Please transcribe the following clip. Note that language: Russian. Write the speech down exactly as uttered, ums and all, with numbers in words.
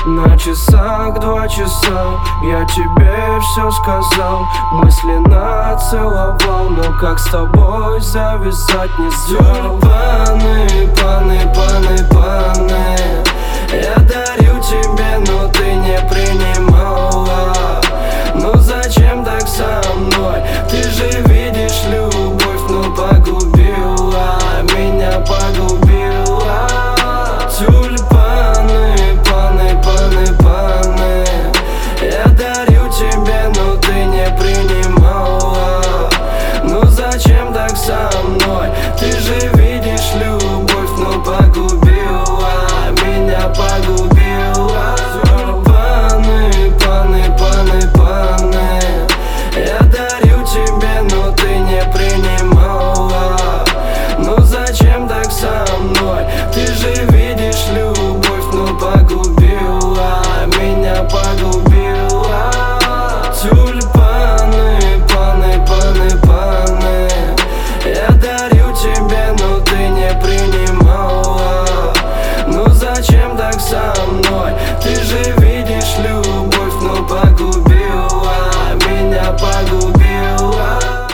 На часах два часа, я тебе все сказал, мысленно целовал, но как с тобой завязать не знал. Тюльпаны, паны, паны, паны, я дарю тебе